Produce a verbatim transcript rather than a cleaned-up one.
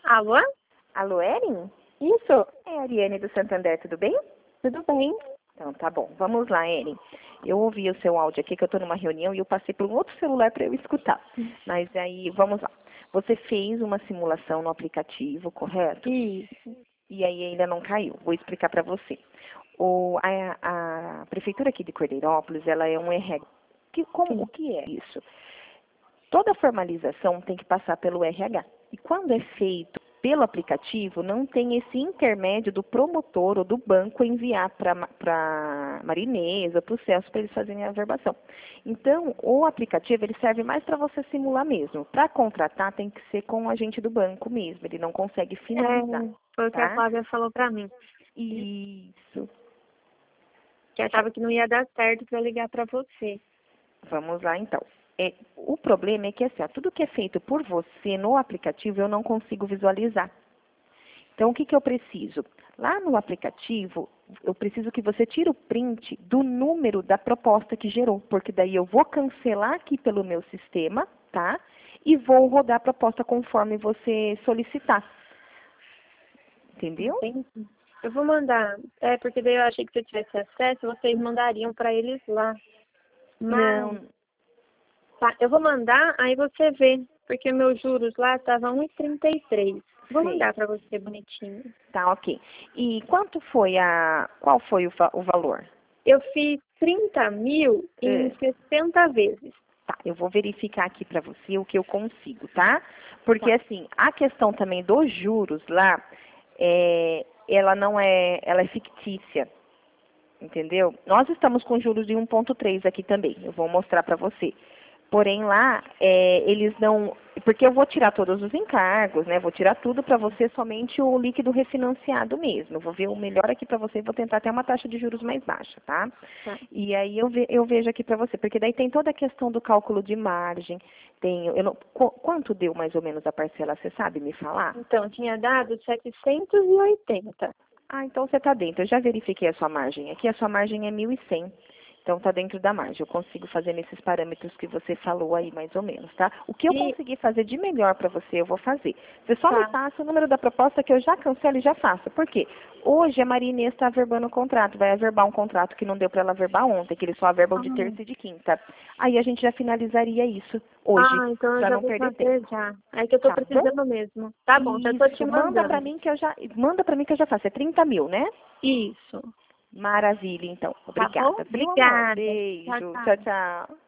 Alô? Alô, Erin? Isso, É a Ariane do Santander, tudo bem? tudo bem? Então, tá bom. Vamos lá, Erin. Eu ouvi o seu áudio aqui, que eu estou numa reunião, e eu passei por um outro celular para eu escutar. Mas aí, vamos lá. Você fez uma simulação no aplicativo, correto? Isso. E aí ainda não caiu. Vou explicar para você. O, a, a prefeitura aqui de Cordeirópolis, ela é um R H. Que, como, o Sim. que é isso? Toda formalização tem que passar pelo R H. E quando é feito pelo aplicativo, não tem esse intermédio do promotor ou do banco enviar para a Marinesa, para o Celso, para eles fazerem a averbação. Então, o aplicativo ele serve mais para você simular mesmo. Para contratar, tem que ser com o agente do banco mesmo. Ele não consegue finalizar, É, foi o que a tá? Flávia falou pra mim, Isso. que achava que não ia dar certo pra eu ligar pra você. Vamos lá, então. É, o problema é que assim, ó, tudo que é feito por você no aplicativo eu não consigo visualizar. Então, o que, que eu preciso? Lá no aplicativo, eu preciso que você tire o print do número da proposta que gerou, porque daí eu vou cancelar aqui pelo meu sistema, tá? E vou rodar a proposta conforme você solicitar. Entendeu? Entendi. Eu vou mandar, é porque daí eu achei que se eu tivesse acesso, vocês mandariam pra eles lá. Mas, Não. tá, eu vou mandar, aí você vê, porque meus juros lá estavam um e trinta e três. Vou Sei. mandar pra você bonitinho. Tá, ok. E quanto foi a... Qual foi o, va- o valor? Eu fiz trinta mil em É. sessenta vezes. Tá, eu vou verificar aqui para você o que eu consigo, tá? Porque, Tá. assim, a questão também dos juros lá, é, ela não é, ela é fictícia, entendeu? Nós estamos com juros de um ponto três aqui também, eu vou mostrar para você. Porém, lá, é, eles não... Porque eu vou tirar todos os encargos, né? Vou tirar tudo para você, somente o líquido refinanciado mesmo. Eu vou ver o melhor aqui para você e vou tentar até uma taxa de juros mais baixa, tá? Tá. E aí eu, ve- eu vejo aqui para você, porque daí tem toda a questão do cálculo de margem. Tem, eu não- qu- quanto deu mais ou menos a parcela, você sabe me falar? Então, tinha dado setecentos e oitenta. Ah, então você está dentro. Eu já verifiquei a sua margem. Aqui a sua margem é mil e cem. Então está dentro da margem. Eu consigo fazer nesses parâmetros que você falou aí, mais ou menos, tá? O que eu E, conseguir fazer de melhor para você, eu vou fazer. Você só me tá. passa o número da proposta que eu já cancelo e já faço. Por quê? Hoje a Maria Inês está averbando o contrato. Vai averbar um contrato que não deu para ela averbar ontem, que eles só averbam de Ah, terça e de quinta. Aí a gente já finalizaria isso hoje, ah, então eu para já não vou perder tempo. fazer já. É que eu tô Tá bom? precisando mesmo. Tá bom, já tô te Isso. Manda para mandando. mim que eu já, manda para mim que eu já faço. É trinta mil, né? Isso. Maravilha, então. Tá bom? Obrigada, viu, amor? Obrigada. Tchau, Beijo. tchau. Tchau, tchau.